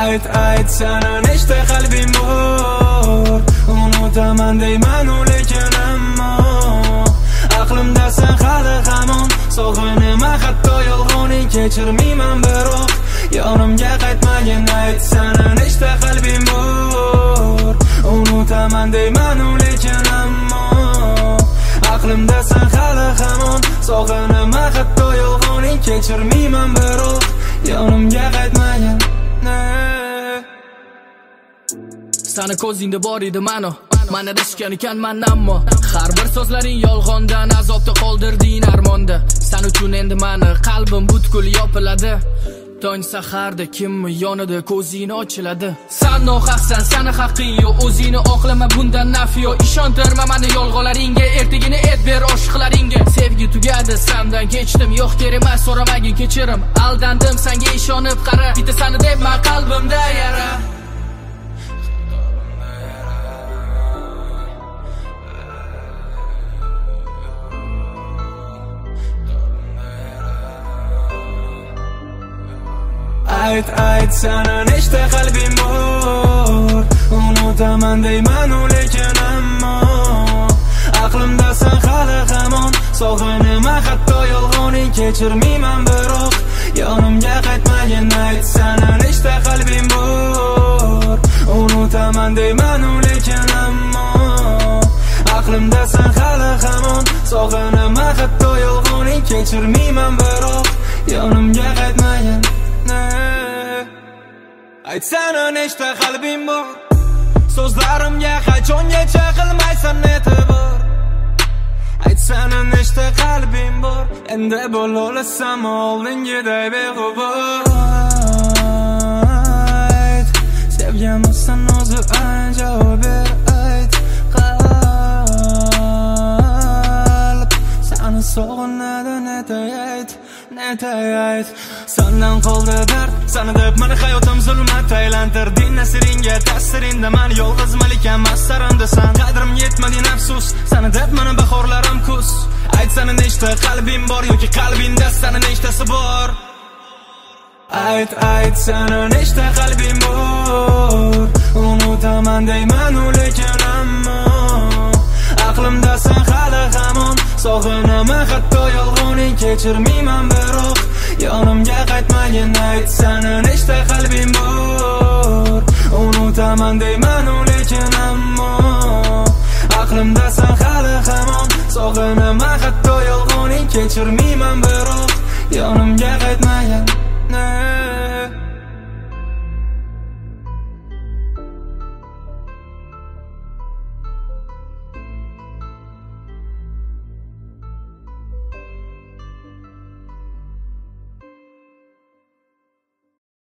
ayt sana nechta qalbim bor, unutaman deyman lekin ammo aqlimdasan hali hamon, sog'inaman hatto yolg'oning kechirmayman biroq yonimga qaytmagin. Ayt sana nechta qalbim bor, unutaman deyman lekin ammo aqlimdasan hali hamon, sog'inaman hatto yolg'oning kechirmayman biroq yonimga qaytmagin. Sani ko'zingda bor edi mano, mana adashgan ekanman ammo har bir so'zlaring yolg'ondan, azobda qoldirding armonda. San uchun endi mani qalbim butkul yopiladi, tong saharda kimmi yonida ko'zing ochiladi. San nohaqsan, sani haqqing yo'q, o'zingni oqlama bundan nafi yo'q. Ishontirma mani yolg'onlaringga, ertagini et ber oshiqlaringga. Sevgi tugadi, sandan kechdim, yo'q kerak emas so'ramagin kechirim. Aldandim senga ishonib qara, bitta sani debman qalbimda yara. Ayt sana nechta qalbim bor, unutaman deyman lekin ammo aqlimdasan hali hamon, sog'inaman hatto yolg'oning kechirmayman biroq yonimga qaytmagin. Ayt sana nechta qalbim bor, unutaman deyman lekin ammo aqlimdasan hali hamon, sog'inaman hatto yolg'oning kechirmayman biroq yonimga qaytmagin. Ayt sana nechta qalbim bor, so'zlarimga qachongacha qilmaysan e'tibor. Ayt sana nechta qalbim bor, endi bo'la olasam oldingiday beg'ubor. Ayt sevganmisan o'zi javob ber. Ayt qalb sani sog'inadi, ayt sandan qoldi dard, sani deb meni hayotim zulmat aylantirding. Nasiringga ta'siringda men yolg'iz malikam masarandasan, qadrim yetmading afsus, sani deb meni bahorlarim kuz. Ayt sana nechta qalbim bor, yoki qalbingda sani nechtasi bor. Ayt sana nechta qalbim bor, unutaman deyman lekin ammo aqlimdasan hali hamon, sog'inaman hatto yolg'oning kechirmayman biroq yonimga qaytmagin. Ayt sana nechta qalbim bor, unutaman deyman lekin ammo aqlimdasan hali hamon, sog'inaman hatto yolg'oning kechirmayman biroq yonimga qaytmagin.